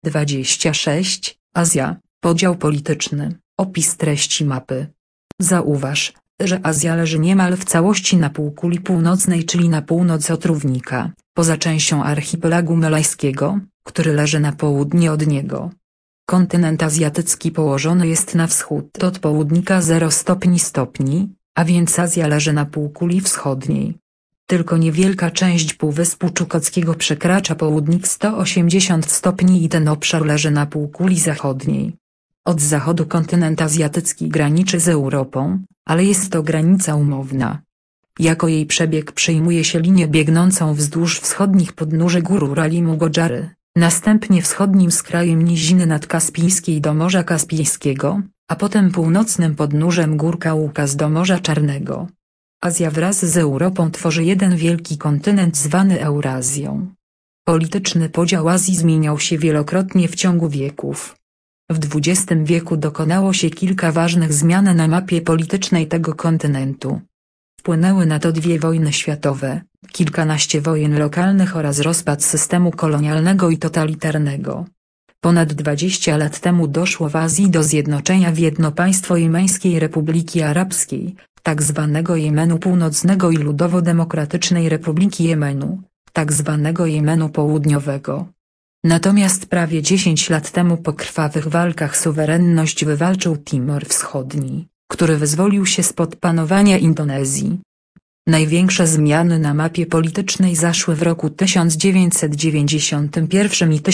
26. Azja, podział polityczny, opis treści mapy. Zauważ, że Azja leży niemal w całości na półkuli północnej, czyli na północ od równika, poza częścią archipelagu malajskiego, który leży na południe od niego. Kontynent azjatycki położony jest na wschód od południka 0 stopni, a więc Azja leży na półkuli wschodniej. Tylko niewielka część Półwyspu Czukotskiego przekracza południk 180 stopni i ten obszar leży na półkuli zachodniej. Od zachodu kontynent azjatycki graniczy z Europą, ale jest to granica umowna. Jako jej przebieg przyjmuje się linię biegnącą wzdłuż wschodnich podnóży gór Uralimu Godżary, następnie wschodnim skrajem niziny nadkaspijskiej do Morza Kaspijskiego, a potem północnym podnóżem gór Kaukaz do Morza Czarnego. Azja wraz z Europą tworzy jeden wielki kontynent zwany Eurazją. Polityczny podział Azji zmieniał się wielokrotnie w ciągu wieków. W XX wieku dokonało się kilka ważnych zmian na mapie politycznej tego kontynentu. Wpłynęły na to 2 wojny światowe, kilkanaście wojen lokalnych oraz rozpad systemu kolonialnego i totalitarnego. Ponad 20 lat temu doszło w Azji do zjednoczenia w jedno państwo Jemeńskiej Republiki Arabskiej, tak zwanego Jemenu Północnego i Ludowo-Demokratycznej Republiki Jemenu, tak zwanego Jemenu Południowego. Natomiast prawie 10 lat temu po krwawych walkach suwerenność wywalczył Timor Wschodni, który wyzwolił się spod panowania Indonezji. Największe zmiany na mapie politycznej zaszły w roku 1991 i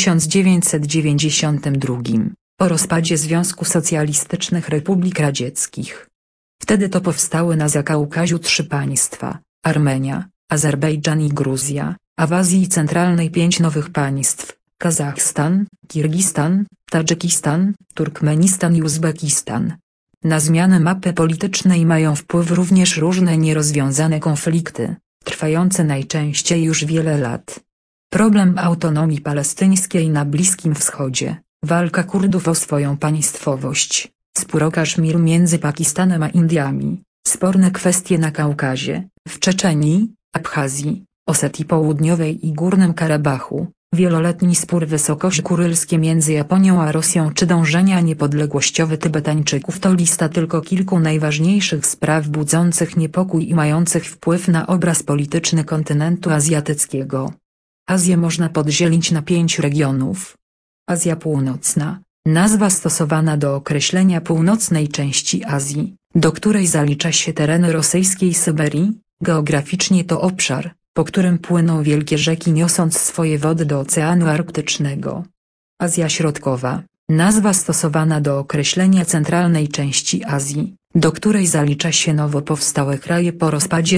1992, po rozpadzie Związku Socjalistycznych Republik Radzieckich. Wtedy to powstały na Zakaukaziu 3 państwa: Armenia, Azerbejdżan i Gruzja, a w Azji Centralnej 5 nowych państw: Kazachstan, Kirgistan, Tadżykistan, Turkmenistan i Uzbekistan. Na zmianę mapy politycznej mają wpływ również różne nierozwiązane konflikty, trwające najczęściej już wiele lat. Problem autonomii palestyńskiej na Bliskim Wschodzie, walka Kurdów o swoją państwowość, spór o Kaszmir między Pakistanem a Indiami, sporne kwestie na Kaukazie, w Czeczenii, Abchazji, Osetii Południowej i Górnym Karabachu, wieloletni spór wysokośkurylskie między Japonią a Rosją czy dążenia niepodległościowe Tybetańczyków to lista tylko kilku najważniejszych spraw budzących niepokój i mających wpływ na obraz polityczny kontynentu azjatyckiego. Azję można podzielić na 5 regionów. Azja Północna, nazwa stosowana do określenia północnej części Azji, do której zalicza się tereny rosyjskiej Syberii, geograficznie to obszar, po którym płyną wielkie rzeki niosąc swoje wody do Oceanu Arktycznego. Azja Środkowa, nazwa stosowana do określenia centralnej części Azji, do której zalicza się nowo powstałe kraje po rozpadzie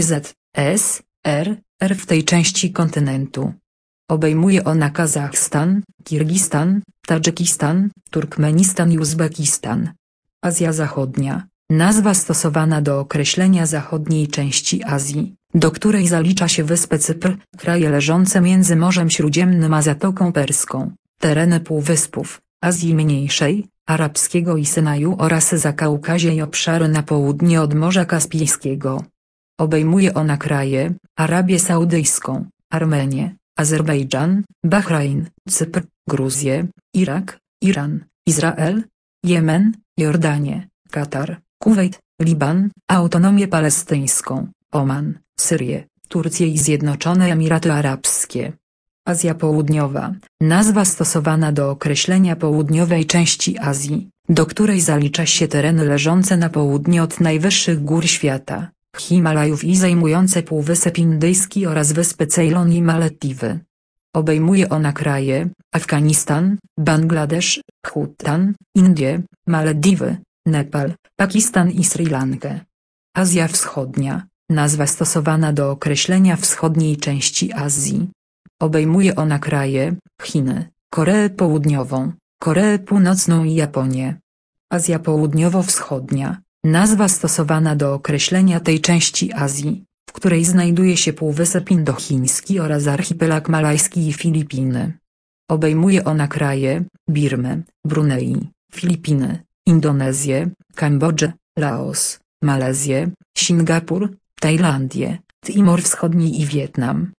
ZSRR w tej części kontynentu. Obejmuje ona Kazachstan, Kirgistan, Tadżykistan, Turkmenistan i Uzbekistan. Azja Zachodnia, nazwa stosowana do określenia zachodniej części Azji, do której zalicza się wyspę Cypr, kraje leżące między Morzem Śródziemnym a Zatoką Perską, tereny półwyspów, Azji Mniejszej, Arabskiego i Synaju oraz Zakaukazie i obszary na południe od Morza Kaspijskiego. Obejmuje ona kraje: Arabię Saudyjską, Armenię, Azerbejdżan, Bahrajn, Cypr, Gruzję, Irak, Iran, Izrael, Jemen, Jordanię, Katar, Kuwejt, Liban, Autonomię Palestyńską, Oman, Syrię, Turcję i Zjednoczone Emiraty Arabskie. Azja Południowa, nazwa stosowana do określenia południowej części Azji, do której zalicza się tereny leżące na południe od najwyższych gór świata, Himalajów i zajmujące Półwysep Indyjski oraz wyspy Ceylan i Malediwy. Obejmuje ona kraje: Afganistan, Bangladesz, Bhutan, Indie, Malediwy, Nepal, Pakistan i Sri Lankę. Azja Wschodnia, nazwa stosowana do określenia wschodniej części Azji. Obejmuje ona kraje: Chiny, Koreę Południową, Koreę Północną i Japonię. Azja Południowo-Wschodnia, nazwa stosowana do określenia tej części Azji, w której znajduje się Półwysep Indochiński oraz archipelag malajski i Filipiny. Obejmuje ona kraje: Birmę, Brunei, Filipiny, Indonezję, Kambodżę, Laos, Malezję, Singapur, Tajlandię, Timor Wschodni i Wietnam.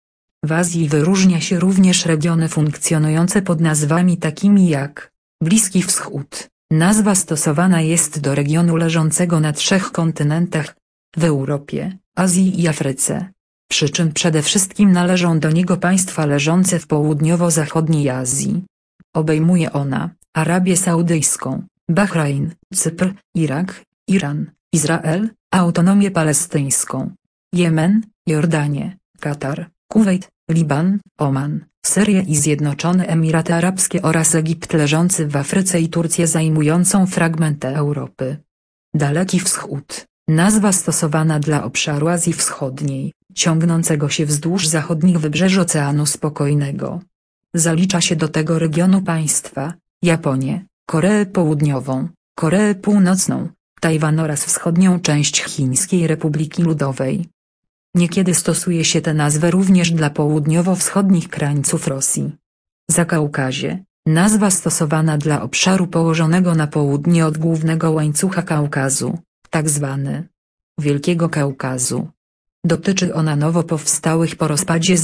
W Azji wyróżnia się również regiony funkcjonujące pod nazwami takimi jak Bliski Wschód. Nazwa stosowana jest do regionu leżącego na 3 kontynentach: w Europie, Azji i Afryce. Przy czym przede wszystkim należą do niego państwa leżące w południowo-zachodniej Azji. Obejmuje ona Arabię Saudyjską, Bahrajn, Cypr, Irak, Iran, Izrael, Autonomię Palestyńską, Jemen, Jordanię, Katar, Kuwejt, Liban, Oman, Syrię i Zjednoczone Emiraty Arabskie oraz Egipt leżący w Afryce i Turcję zajmującą fragmenty Europy. Daleki Wschód, nazwa stosowana dla obszaru Azji Wschodniej, ciągnącego się wzdłuż zachodnich wybrzeży Oceanu Spokojnego. Zalicza się do tego regionu państwa: Japonię, Koreę Południową, Koreę Północną, Tajwan oraz wschodnią część Chińskiej Republiki Ludowej. Niekiedy stosuje się tę nazwę również dla południowo-wschodnich krańców Rosji. Zakaukazie, nazwa stosowana dla obszaru położonego na południe od głównego łańcucha Kaukazu, tzw. Wielkiego Kaukazu. Dotyczy ona nowo powstałych po rozpadzie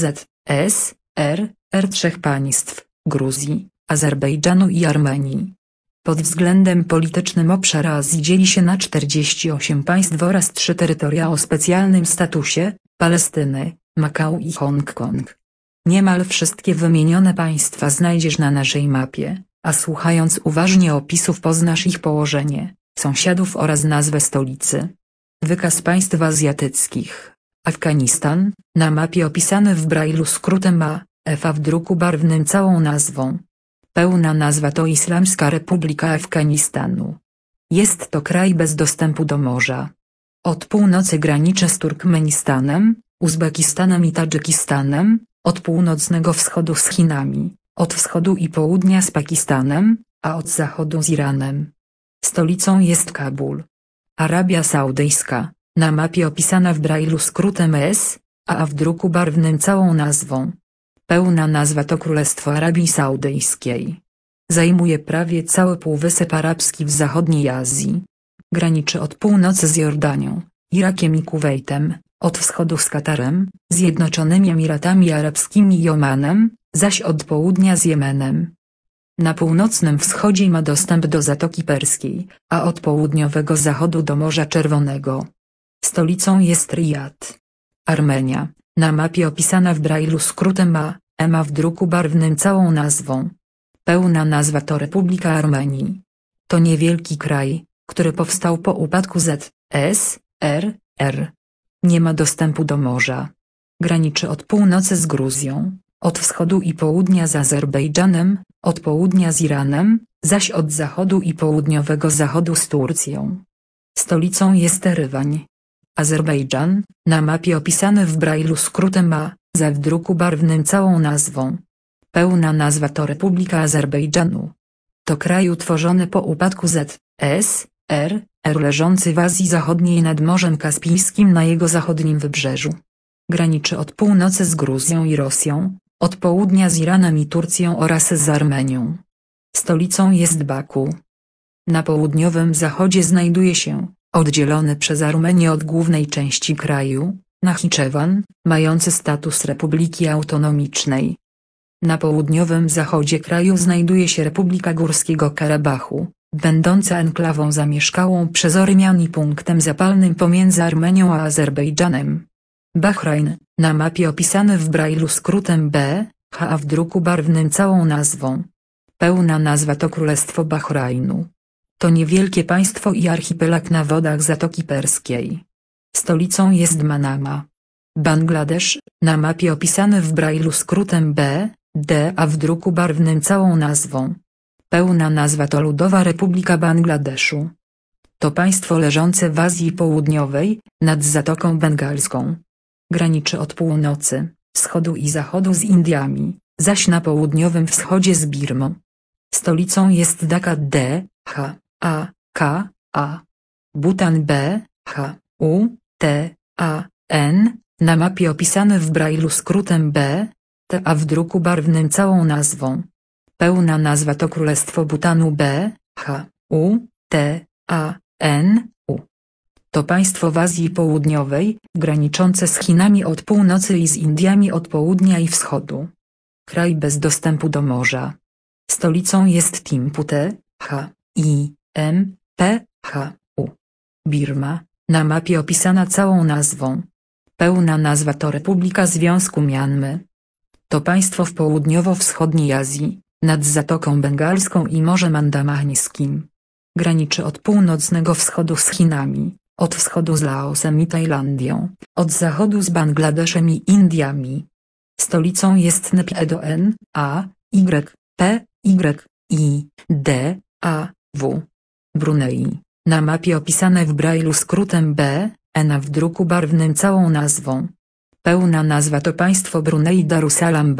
ZSRR 3 państw: Gruzji, Azerbejdżanu i Armenii. Pod względem politycznym obszar Azji dzieli się na 48 państw oraz 3 terytoria o specjalnym statusie: Palestynę, Makao i Hongkong. Niemal wszystkie wymienione państwa znajdziesz na naszej mapie, a słuchając uważnie opisów poznasz ich położenie, sąsiadów oraz nazwę stolicy. Wykaz państw azjatyckich. Afganistan, na mapie opisany w Braille'u skrótem AFA w druku barwnym całą nazwą. Pełna nazwa to Islamska Republika Afganistanu. Jest to kraj bez dostępu do morza. Od północy graniczy z Turkmenistanem, Uzbekistanem i Tadżykistanem, od północnego wschodu z Chinami, od wschodu i południa z Pakistanem, a od zachodu z Iranem. Stolicą jest Kabul. Arabia Saudyjska, na mapie opisana w Braille'u skrótem a w druku barwnym całą nazwą. Pełna nazwa to Królestwo Arabii Saudyjskiej. Zajmuje prawie cały Półwysep Arabski w zachodniej Azji. Graniczy od północy z Jordanią, Irakiem i Kuwejtem, od wschodu z Katarem, Zjednoczonymi Emiratami Arabskimi i Omanem, zaś od południa z Jemenem. Na północnym wschodzie ma dostęp do Zatoki Perskiej, a od południowego zachodu do Morza Czerwonego. Stolicą jest Rijad. Armenia, na mapie opisana w Braille'u skrótem EMA w druku barwnym całą nazwą. Pełna nazwa to Republika Armenii. To niewielki kraj, który powstał po upadku ZSRR. Nie ma dostępu do morza. Graniczy od północy z Gruzją, od wschodu i południa z Azerbejdżanem, od południa z Iranem, zaś od zachodu i południowego zachodu z Turcją. Stolicą jest Erywań. Azerbejdżan, na mapie opisany w Braille'u skrótem w druku barwnym całą nazwą. Pełna nazwa to Republika Azerbejdżanu. To kraj utworzony po upadku ZSRR leżący w Azji Zachodniej nad Morzem Kaspijskim na jego zachodnim wybrzeżu. Graniczy od północy z Gruzją i Rosją, od południa z Iranem i Turcją oraz z Armenią. Stolicą jest Baku. Na południowym zachodzie znajduje się, oddzielony przez Armenię od głównej części kraju, Nachiczewan, mający status republiki autonomicznej. Na południowym zachodzie kraju znajduje się Republika Górskiego Karabachu, będąca enklawą zamieszkałą przez Ormian i punktem zapalnym pomiędzy Armenią a Azerbejdżanem. Bahrajn, na mapie opisany w Braille'u skrótem a w druku barwnym całą nazwą. Pełna nazwa to Królestwo Bahrajnu. To niewielkie państwo i archipelag na wodach Zatoki Perskiej. Stolicą jest Manama. Bangladesz, na mapie opisany w Braille'u skrótem a w druku barwnym całą nazwą. Pełna nazwa to Ludowa Republika Bangladeszu. To państwo leżące w Azji Południowej, nad Zatoką Bengalską. Graniczy od północy, wschodu i zachodu z Indiami, zaś na południowym wschodzie z Birmą. Stolicą jest Dhaka Bhutan na mapie opisany w Braille'u skrótem a w druku barwnym całą nazwą. Pełna nazwa to Królestwo Bhutanu To państwo w Azji Południowej, graniczące z Chinami od północy i z Indiami od południa i wschodu. Kraj bez dostępu do morza. Stolicą jest Thimphu T-H-I-M-P-H-U. Birma, na mapie opisana całą nazwą. Pełna nazwa to Republika Związku Mianmy. To państwo w południowo-wschodniej Azji, nad Zatoką Bengalską i Morzem Andamańskim. Graniczy od północnego wschodu z Chinami, od wschodu z Laosem i Tajlandią, od zachodu z Bangladeszem i Indiami. Stolicą jest Naypyidaw. Brunei, na mapie opisane w Brailu skrótem B-N, w druku barwnym całą nazwą. Pełna nazwa to państwo Brunei Darussalam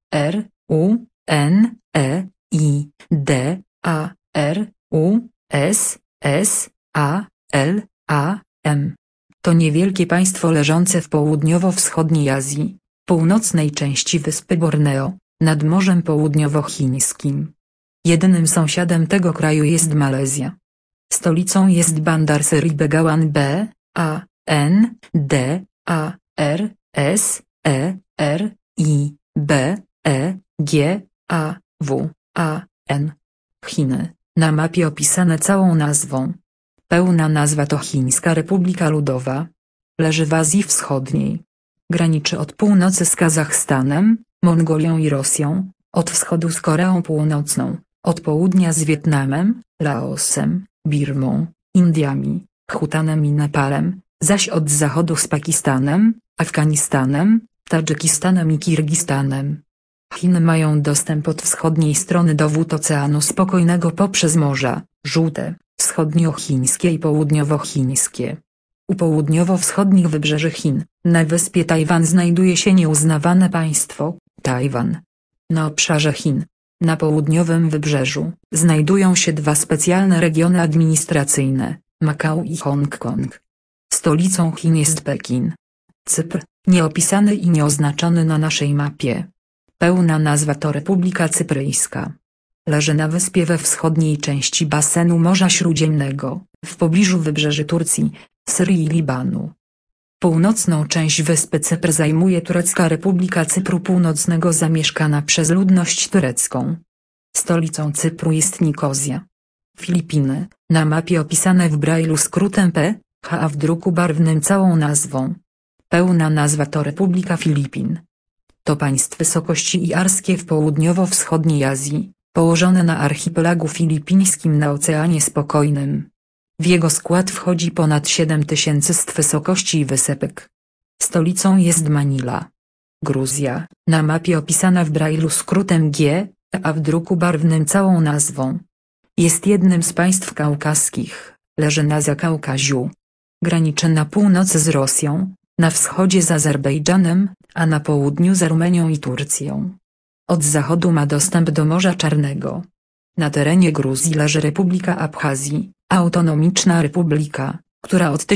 B-R-U-N-E-I-D-A-R-U-S-S-A-L-A-M. To niewielkie państwo leżące w południowo-wschodniej Azji, północnej części wyspy Borneo, nad Morzem Południowochińskim. Jedynym sąsiadem tego kraju jest Malezja. Stolicą jest Bandar Seri Begawan B-A-N-D-A-R-S-E-R-I-B-E-G-A-W-A-N. Chiny, na mapie opisane całą nazwą. Pełna nazwa to Chińska Republika Ludowa. Leży w Azji Wschodniej. Graniczy od północy z Kazachstanem, Mongolią i Rosją, od wschodu z Koreą Północną, od południa z Wietnamem, Laosem, Birmą, Indiami, Bhutanem i Nepalem, zaś od zachodu z Pakistanem, Afganistanem, Tadżykistanem i Kirgistanem. Chiny mają dostęp od wschodniej strony do wód Oceanu Spokojnego poprzez Morza Żółte, wschodniochińskie i południowochińskie. U południowo-wschodnich wybrzeży Chin, na wyspie Tajwan znajduje się nieuznawane państwo, Tajwan. Na obszarze Chin, na południowym wybrzeżu, znajdują się dwa specjalne regiony administracyjne, Makao i Hongkong. Stolicą Chin jest Pekin. Cypr, nieopisany i nieoznaczony na naszej mapie. Pełna nazwa to Republika Cypryjska. Leży na wyspie we wschodniej części basenu Morza Śródziemnego, w pobliżu wybrzeży Turcji, Syrii i Libanu. Północną część wyspy Cypr zajmuje Turecka Republika Cypru Północnego zamieszkana przez ludność turecką. Stolicą Cypru jest Nikozja. Filipiny, na mapie opisane w Brailu skrótem P-H, w druku barwnym całą nazwą. Pełna nazwa to Republika Filipin. To państwo wysokości iarskie w południowo-wschodniej Azji, położone na archipelagu filipińskim na Oceanie Spokojnym. W jego skład wchodzi ponad 7000 st wysokości i wysepek. Stolicą jest Manila. Gruzja, na mapie opisana w Brailu skrótem G, a w druku barwnym całą nazwą. Jest jednym z państw kaukaskich, leży na Zakaukaziu. Graniczy na północy z Rosją, na wschodzie z Azerbejdżanem, a na południu z Armenią i Turcją. Od zachodu ma dostęp do Morza Czarnego. Na terenie Gruzji leży Republika Abchazji, autonomiczna republika, która od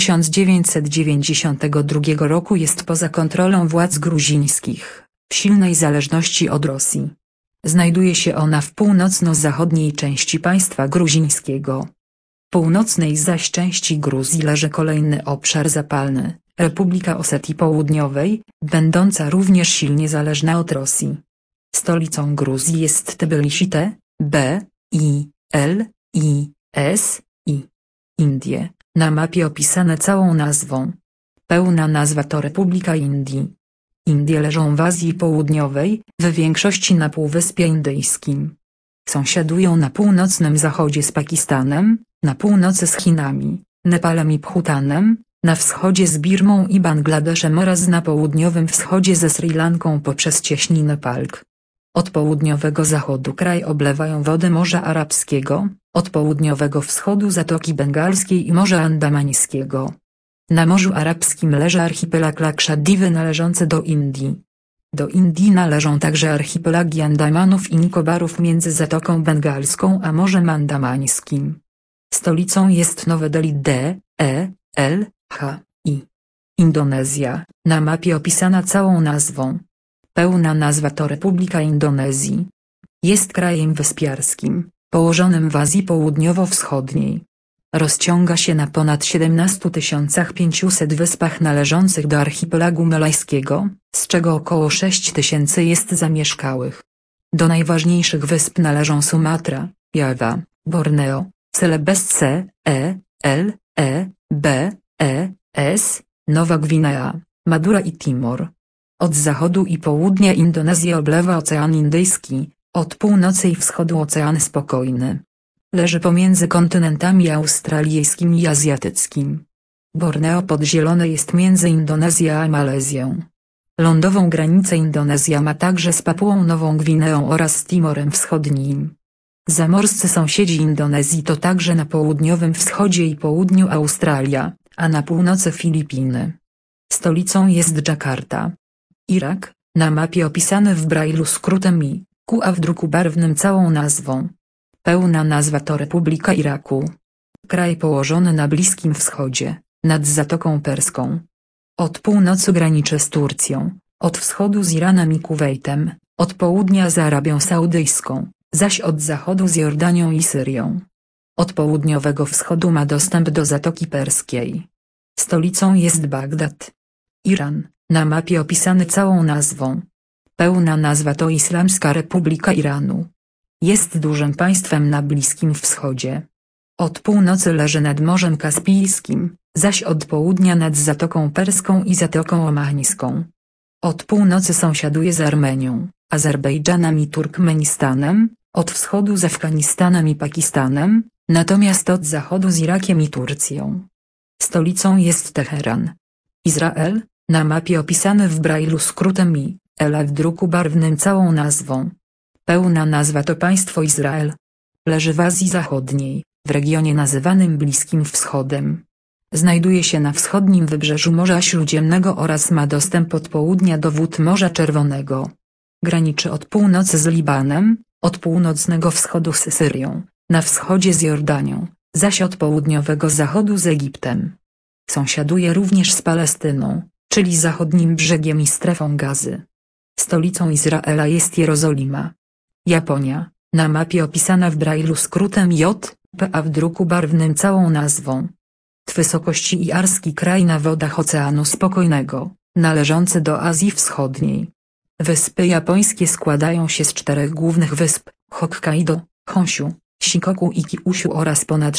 1992 roku jest poza kontrolą władz gruzińskich, w silnej zależności od Rosji. Znajduje się ona w północno-zachodniej części państwa gruzińskiego. W północnej zaś części Gruzji leży kolejny obszar zapalny, Republika Osetii Południowej, będąca również silnie zależna od Rosji. Stolicą Gruzji jest Tbilisi T-B-I-L-I-S-I. Indie, na mapie opisane całą nazwą. Pełna nazwa to Republika Indii. Indie leżą w Azji Południowej, w większości na Półwyspie Indyjskim. Sąsiadują na północnym zachodzie z Pakistanem, na północy z Chinami, Nepalem i Bhutanem, na wschodzie z Birmą i Bangladeszem oraz na południowym wschodzie ze Sri Lanką poprzez cieśninę Palk. Od południowego zachodu kraj oblewają wody Morza Arabskiego, od południowego wschodu Zatoki Bengalskiej i Morza Andamańskiego. Na Morzu Arabskim leży archipelag Lakshadweep należący do Indii. Do Indii należą także archipelagi Andamanów i Nikobarów między Zatoką Bengalską a Morzem Andamańskim. Stolicą jest Nowe Delhi D-E-L-H-I. Indonezja, na mapie opisana całą nazwą. Pełna nazwa to Republika Indonezji. Jest krajem wyspiarskim, położonym w Azji Południowo-Wschodniej. Rozciąga się na ponad 17 500 wyspach należących do archipelagu malajskiego, z czego około 6 000 jest zamieszkałych. Do najważniejszych wysp należą Sumatra, Jawa, Borneo, Celebes C, L, B, S, Nowa Gwinea, Madura i Timor. Od zachodu i południa Indonezję oblewa Ocean Indyjski, od północy i wschodu Ocean Spokojny. Leży pomiędzy kontynentami australijskim i azjatyckim. Borneo podzielone jest między Indonezją a Malezją. Lądową granicę Indonezja ma także z Papuą Nową Gwineą oraz z Timorem Wschodnim. Zamorscy sąsiedzi Indonezji to także na południowym wschodzie i południu Australia, a na północy Filipiny. Stolicą jest Dżakarta. Irak, na mapie opisany w Braille'u skrótem IQ, a w druku barwnym całą nazwą. Pełna nazwa to Republika Iraku. Kraj położony na Bliskim Wschodzie, nad Zatoką Perską. Od północy graniczy z Turcją, od wschodu z Iranem i Kuwejtem, od południa z Arabią Saudyjską, zaś od zachodu z Jordanią i Syrią. Od południowego wschodu ma dostęp do Zatoki Perskiej. Stolicą jest Bagdad. Iran, na mapie opisany całą nazwą. Pełna nazwa to Islamska Republika Iranu. Jest dużym państwem na Bliskim Wschodzie. Od północy leży nad Morzem Kaspijskim, zaś od południa nad Zatoką Perską i Zatoką Omańską. Od północy sąsiaduje z Armenią, Azerbejdżanem i Turkmenistanem, od wschodu z Afganistanem i Pakistanem, natomiast od zachodu z Irakiem i Turcją. Stolicą jest Teheran. Izrael, na mapie opisany w Braille'u skrótem IL, a w druku barwnym całą nazwą. Pełna nazwa to Państwo Izrael. Leży w Azji Zachodniej, w regionie nazywanym Bliskim Wschodem. Znajduje się na wschodnim wybrzeżu Morza Śródziemnego oraz ma dostęp od południa do wód Morza Czerwonego. Graniczy od północy z Libanem, od północnego wschodu z Syrią, na wschodzie z Jordanią, zaś od południowego zachodu z Egiptem. Sąsiaduje również z Palestyną, czyli zachodnim brzegiem i strefą Gazy. Stolicą Izraela jest Jerozolima. Japonia, na mapie opisana w Braille'u skrótem JP, a w druku barwnym całą nazwą. Wysokości i arski kraj na wodach Oceanu Spokojnego, należący do Azji Wschodniej. Wyspy japońskie składają się z 4 głównych wysp: Hokkaido, Honshu, Shikoku i Kyushu oraz ponad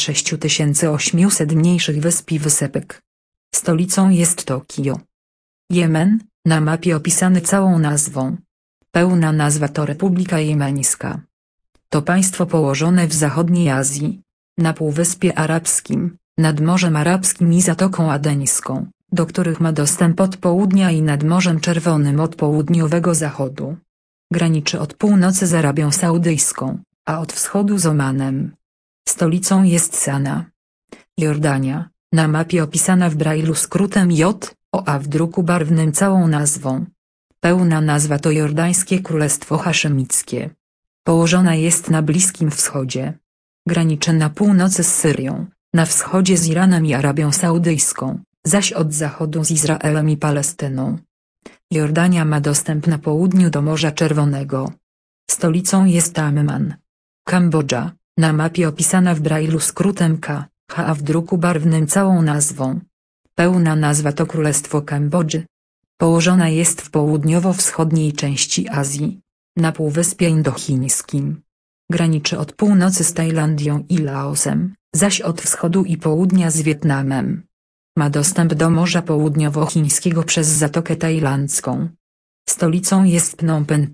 6800 mniejszych wysp i wysepek. Stolicą jest Tokio. Jemen, na mapie opisany całą nazwą. Pełna nazwa to Republika Jemeńska. To państwo położone w zachodniej Azji, na Półwyspie Arabskim, nad Morzem Arabskim i Zatoką Adeńską, do których ma dostęp od południa i nad Morzem Czerwonym od południowego zachodu. Graniczy od północy z Arabią Saudyjską, a od wschodu z Omanem. Stolicą jest Sana. Jordania, na mapie opisana w Braille'u skrótem JO, a w druku barwnym całą nazwą. Pełna nazwa to Jordańskie Królestwo Haszemickie. Położona jest na Bliskim Wschodzie. Graniczy na północy z Syrią, na wschodzie z Iranem i Arabią Saudyjską, zaś od zachodu z Izraelem i Palestyną. Jordania ma dostęp na południu do Morza Czerwonego. Stolicą jest Amman. Kambodża, na mapie opisana w Braille'u skrótem KH, a w druku barwnym całą nazwą. Pełna nazwa to Królestwo Kambodży. Położona jest w południowo-wschodniej części Azji, na Półwyspie Indochińskim. Graniczy od północy z Tajlandią i Laosem, zaś od wschodu i południa z Wietnamem. Ma dostęp do Morza Południowochińskiego przez Zatokę Tajlandzką. Stolicą jest Phnom Penh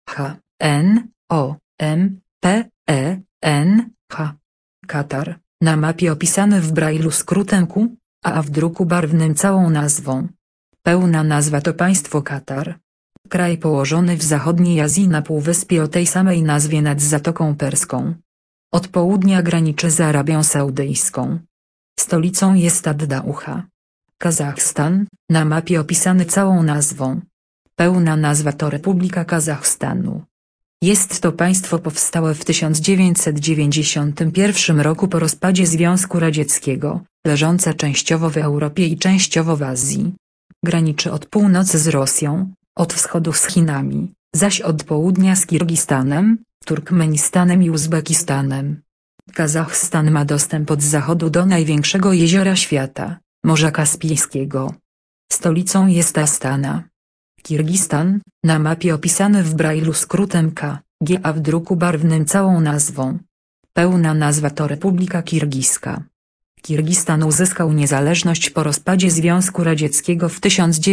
P. Katar, na mapie opisany w Braille'u skrótem Q, a w druku barwnym całą nazwą. Pełna nazwa to Państwo Katar. Kraj położony w zachodniej Azji na półwyspie o tej samej nazwie nad Zatoką Perską. Od południa graniczy z Arabią Saudyjską. Stolicą jest Ad-Dauha. Kazachstan, na mapie opisany całą nazwą. Pełna nazwa to Republika Kazachstanu. Jest to państwo powstałe w 1991 roku po rozpadzie Związku Radzieckiego, leżące częściowo w Europie i częściowo w Azji. Graniczy od północy z Rosją, od wschodu z Chinami, zaś od południa z Kirgistanem, Turkmenistanem i Uzbekistanem. Kazachstan ma dostęp od zachodu do największego jeziora świata, Morza Kaspijskiego. Stolicą jest Astana. Kirgistan, na mapie opisany w brajlu skrótem K, G, a w druku barwnym całą nazwą. Pełna nazwa to Republika Kirgiska. Kirgistan uzyskał niezależność po rozpadzie Związku Radzieckiego w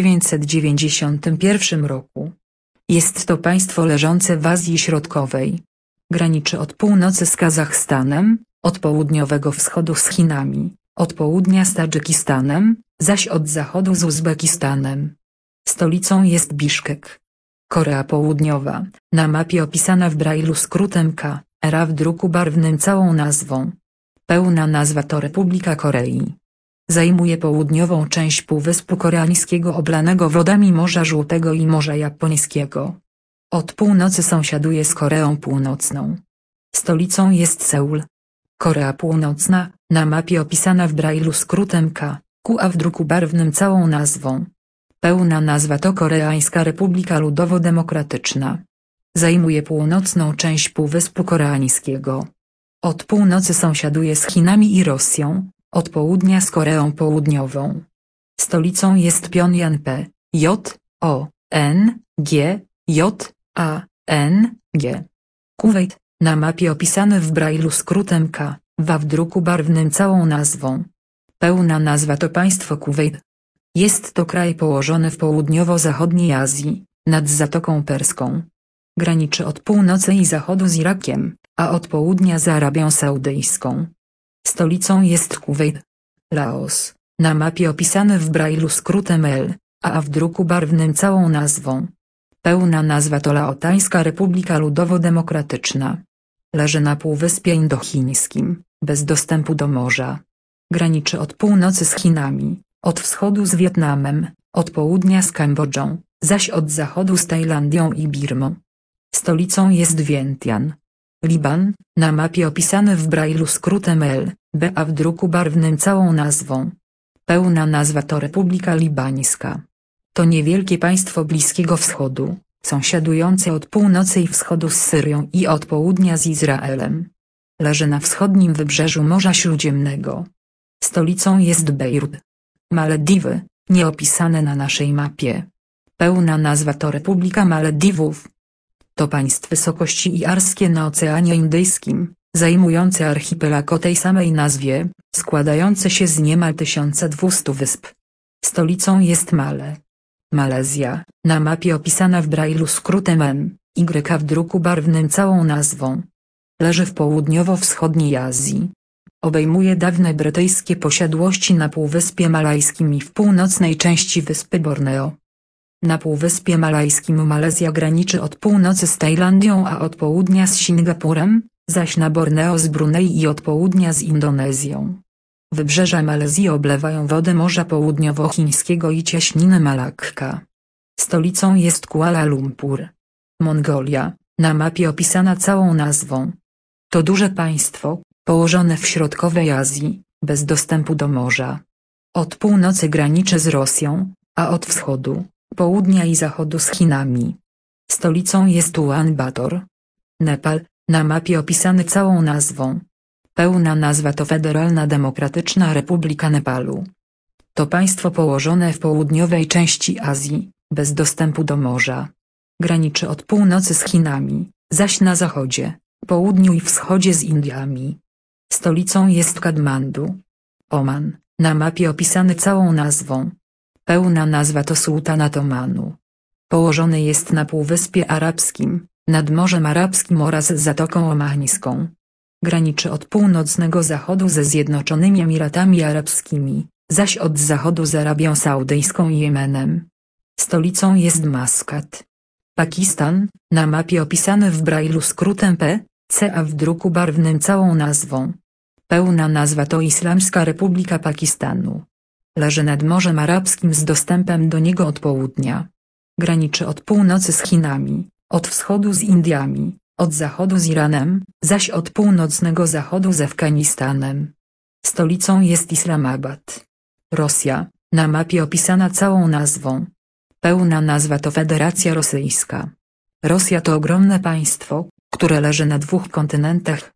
1991 roku. Jest to państwo leżące w Azji Środkowej. Graniczy od północy z Kazachstanem, od południowego wschodu z Chinami, od południa z Tadżykistanem, zaś od zachodu z Uzbekistanem. Stolicą jest Biszkek. Korea Południowa, na mapie opisana w brajlu skrótem K, R, w druku barwnym całą nazwą. Pełna nazwa to Republika Korei. Zajmuje południową część Półwyspu Koreańskiego oblanego wodami Morza Żółtego i Morza Japońskiego. Od północy sąsiaduje z Koreą Północną. Stolicą jest Seul. Korea Północna, na mapie opisana w brajlu skrótem K, Q, a w druku barwnym całą nazwą. Pełna nazwa to Koreańska Republika Ludowo-Demokratyczna. Zajmuje północną część Półwyspu Koreańskiego. Od północy sąsiaduje z Chinami i Rosją, od południa z Koreą Południową. Stolicą jest Pjongjang P, J, O, N, G, J, A, N, G. Kuwejt, na mapie opisany w brajlu skrótem K, w druku barwnym całą nazwą. Pełna nazwa to państwo Kuwejt. Jest to kraj położony w południowo-zachodniej Azji, nad Zatoką Perską. Graniczy od północy i zachodu z Irakiem, a od południa z Arabią Saudyjską. Stolicą jest Kuwejt. Laos, na mapie opisany w brajlu skrótem L, a w druku barwnym całą nazwą. Pełna nazwa to Laotańska Republika Ludowo-Demokratyczna. Leży na Półwyspie Indochińskim, bez dostępu do morza. Graniczy od północy z Chinami, od wschodu z Wietnamem, od południa z Kambodżą, zaś od zachodu z Tajlandią i Birmą. Stolicą jest Wientian. Liban, na mapie opisany w brajlu skrótem L, B, a w druku barwnym całą nazwą. Pełna nazwa to Republika Libańska. To niewielkie państwo Bliskiego Wschodu, sąsiadujące od północy i wschodu z Syrią i od południa z Izraelem. Leży na wschodnim wybrzeżu Morza Śródziemnego. Stolicą jest Bejrut. Malediwy, nieopisane na naszej mapie. Pełna nazwa to Republika Malediwów. To państwo wysokości iarskie na Oceanie Indyjskim, zajmujące archipelag o tej samej nazwie, składające się z niemal 1200 wysp. Stolicą jest Male. Malezja, na mapie opisana w brajlu skrótem M, Y, w druku barwnym całą nazwą. Leży w południowo-wschodniej Azji. Obejmuje dawne brytyjskie posiadłości na Półwyspie Malajskim i w północnej części wyspy Borneo. Na Półwyspie Malajskim Malezja graniczy od północy z Tajlandią, a od południa z Singapurem, zaś na Borneo z Brunei i od południa z Indonezją. Wybrzeża Malezji oblewają wody Morza Południowochińskiego i cieśniny Malakka. Stolicą jest Kuala Lumpur. Mongolia, na mapie opisana całą nazwą. To duże państwo, położone w środkowej Azji, bez dostępu do morza. Od północy graniczy z Rosją, a od wschodu, południa i zachodu z Chinami. Stolicą jest Ulaanbaatar. Nepal, na mapie opisany całą nazwą. Pełna nazwa to Federalna Demokratyczna Republika Nepalu. To państwo położone w południowej części Azji, bez dostępu do morza. Graniczy od północy z Chinami, zaś na zachodzie, południu i wschodzie z Indiami. Stolicą jest Katmandu. Oman, na mapie opisany całą nazwą. Pełna nazwa to Sultanat Omanu. Położony jest na Półwyspie Arabskim, nad Morzem Arabskim oraz Zatoką Omańską. Graniczy od północnego zachodu ze Zjednoczonymi Emiratami Arabskimi, zaś od zachodu z Arabią Saudyjską i Jemenem. Stolicą jest Maskat. Pakistan, na mapie opisany w brajlu skrótem P, C, a w druku barwnym całą nazwą. Pełna nazwa to Islamska Republika Pakistanu. Leży nad Morzem Arabskim z dostępem do niego od południa. Graniczy od północy z Chinami, od wschodu z Indiami, od zachodu z Iranem, zaś od północnego zachodu z Afganistanem. Stolicą jest Islamabad. Rosja, na mapie opisana całą nazwą. Pełna nazwa to Federacja Rosyjska. Rosja to ogromne państwo, które leży na dwóch kontynentach,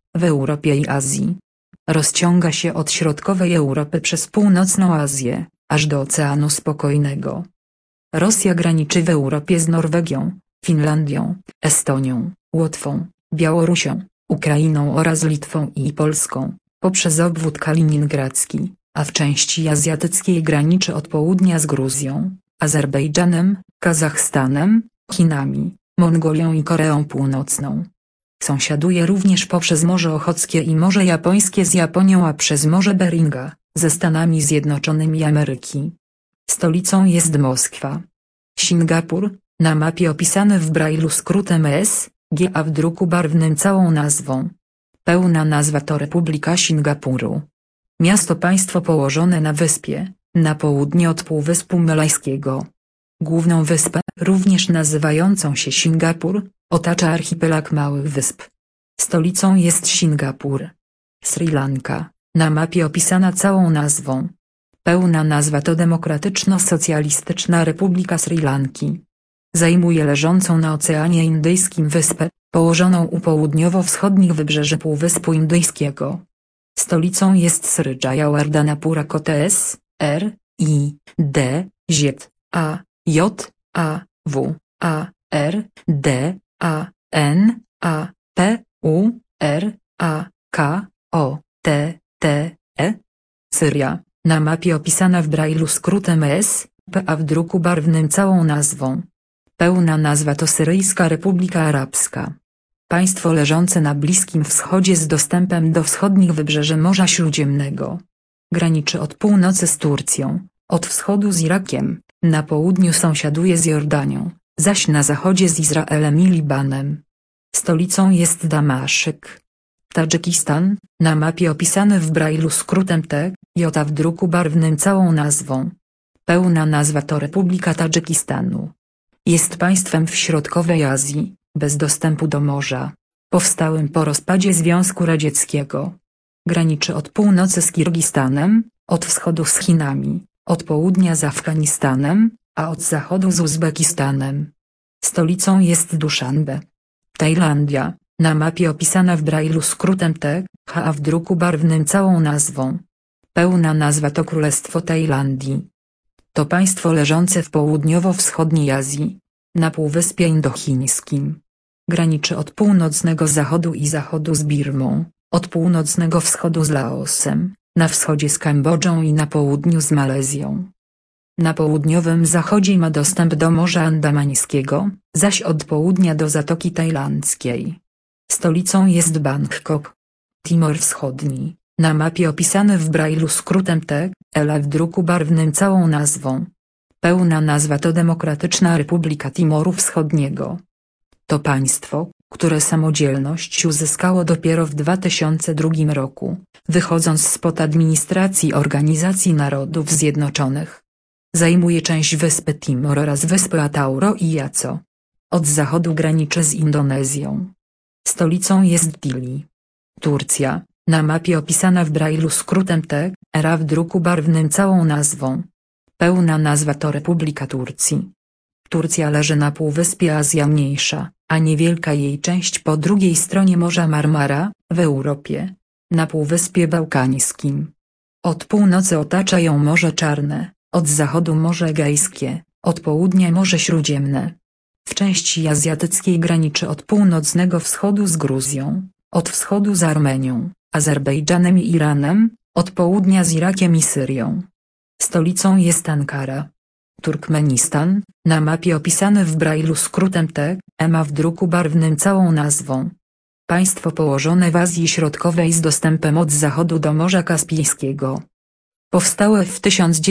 w Europie i Azji. Rozciąga się od środkowej Europy przez północną Azję, aż do Oceanu Spokojnego. Rosja graniczy w Europie z Norwegią, Finlandią, Estonią, Łotwą, Białorusią, Ukrainą oraz Litwą i Polską, poprzez obwód kaliningradzki, a w części azjatyckiej graniczy od południa z Gruzją, Azerbejdżanem, Kazachstanem, Chinami, Mongolią i Koreą Północną. Sąsiaduje również poprzez Morze Ochockie i Morze Japońskie z Japonią, a przez Morze Beringa, ze Stanami Zjednoczonymi Ameryki. Stolicą jest Moskwa. Singapur, na mapie opisany w Braille'u skrótem S.G. a w druku barwnym całą nazwą. Pełna nazwa to Republika Singapuru. Miasto-państwo położone na wyspie, na południe od Półwyspu Malajskiego. Główną wyspę, również nazywającą się Singapur, otacza archipelag małych wysp. Stolicą jest Singapur. Sri Lanka, na mapie opisana całą nazwą. Pełna nazwa to Demokratyczno-Socjalistyczna Republika Sri Lanki. Zajmuje leżącą na Oceanie Indyjskim wyspę, położoną u południowo-wschodnich wybrzeży Półwyspu Indyjskiego. Stolicą jest Sri Jayawardenepura Kotes, R, I, D, Z, A, J, A, W, A, R, D, A, N, A, P, U, R, A, K, O, T, T, E. Syria, na mapie opisana w Braille'u skrótem S, P, a w druku barwnym całą nazwą. Pełna nazwa to Syryjska Republika Arabska. Państwo leżące na Bliskim Wschodzie z dostępem do wschodnich wybrzeży Morza Śródziemnego. Graniczy od północy z Turcją, od wschodu z Irakiem, na południu sąsiaduje z Jordanią, zaś na zachodzie z Izraelem i Libanem. Stolicą jest Damaszek. Tadżykistan, na mapie opisany w Braille'u skrótem T, J, a w druku barwnym całą nazwą. Pełna nazwa to Republika Tadżykistanu. Jest państwem w środkowej Azji, bez dostępu do morza, powstałym po rozpadzie Związku Radzieckiego. Graniczy od północy z Kirgistanem, od wschodu z Chinami, od południa z Afganistanem, a od zachodu z Uzbekistanem. Stolicą jest Duszanbe. Tajlandia, na mapie opisana w Braille'u skrótem T, H, a w druku barwnym całą nazwą. Pełna nazwa to Królestwo Tajlandii. To państwo leżące w południowo-wschodniej Azji, na Półwyspie Indochińskim. Graniczy od północnego zachodu i zachodu z Birmą, od północnego wschodu z Laosem, na wschodzie z Kambodżą i na południu z Malezją. Na południowym zachodzie ma dostęp do Morza Andamańskiego, zaś od południa do Zatoki Tajlandzkiej. Stolicą jest Bangkok. Timor Wschodni, na mapie opisany w Braille'u skrótem T, L, a w druku barwnym całą nazwą. Pełna nazwa to Demokratyczna Republika Timoru Wschodniego. To państwo, które samodzielność uzyskało dopiero w 2002 roku, wychodząc spod administracji Organizacji Narodów Zjednoczonych. Zajmuje część wyspy Timor oraz wyspy Atauro i Jaco. Od zachodu graniczy z Indonezją. Stolicą jest Dili. Turcja, na mapie opisana w Braille'u skrótem T, R, a w druku barwnym całą nazwą. Pełna nazwa to Republika Turcji. Turcja leży na Półwyspie Azja Mniejsza, a niewielka jej część po drugiej stronie Morza Marmara, w Europie, na Półwyspie Bałkańskim. Od północy otacza ją Morze Czarne, od zachodu Morze Egejskie, od południa Morze Śródziemne. W części azjatyckiej graniczy od północnego wschodu z Gruzją, od wschodu z Armenią, Azerbejdżanem i Iranem, od południa z Irakiem i Syrią. Stolicą jest Ankara. Turkmenistan, na mapie opisany w Braille'u skrótem T, M, a w druku barwnym całą nazwą. Państwo położone w Azji Środkowej z dostępem od zachodu do Morza Kaspijskiego. Powstałe w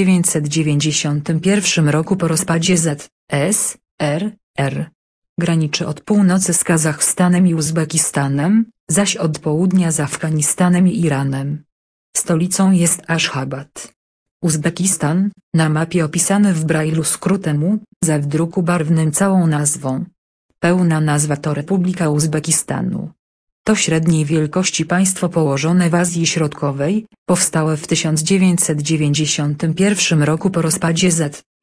1991 roku po rozpadzie ZSRR. Graniczy od północy z Kazachstanem i Uzbekistanem, zaś od południa z Afganistanem i Iranem. Stolicą jest Aszchabat. Uzbekistan, na mapie opisany w Braille'u skrótem U, w druku barwnym całą nazwą. Pełna nazwa to Republika Uzbekistanu. To średniej wielkości państwo położone w Azji Środkowej, powstałe w 1991 roku po rozpadzie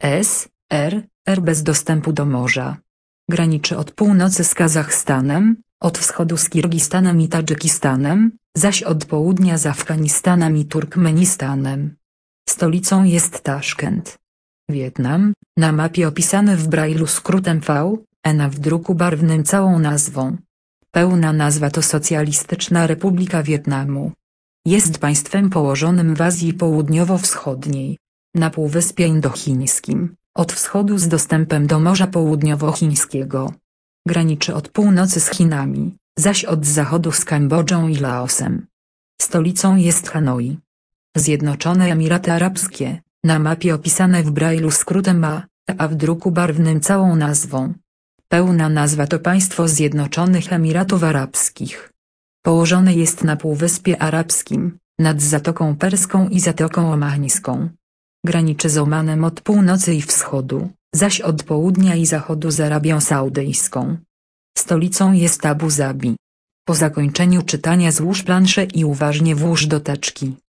ZSRR bez dostępu do morza. Graniczy od północy z Kazachstanem, Od wschodu z Kirgistanem i Tadżykistanem, zaś od południa z Afganistanem i Turkmenistanem. Stolicą jest Taszkent. Wietnam, na mapie opisany w Braille'u skrótem V, a w druku barwnym całą nazwą. Pełna nazwa to Socjalistyczna Republika Wietnamu. Jest państwem położonym w Azji Południowo-Wschodniej, na Półwyspie Indochińskim, od wschodu z dostępem do Morza Południowochińskiego. Graniczy od północy z Chinami, zaś od zachodu z Kambodżą i Laosem. Stolicą jest Hanoi. Zjednoczone Emiraty Arabskie, na mapie opisane w Braille'u skrótem a w druku barwnym całą nazwą. Pełna nazwa to Państwo Zjednoczonych Emiratów Arabskich. Położone jest na Półwyspie Arabskim, nad Zatoką Perską i Zatoką Omańską. Graniczy z Omanem od północy i wschodu, zaś od południa i zachodu z Arabią Saudyjską. Stolicą jest Abu Zabi. Po zakończeniu czytania złóż planszę i uważnie włóż do teczki.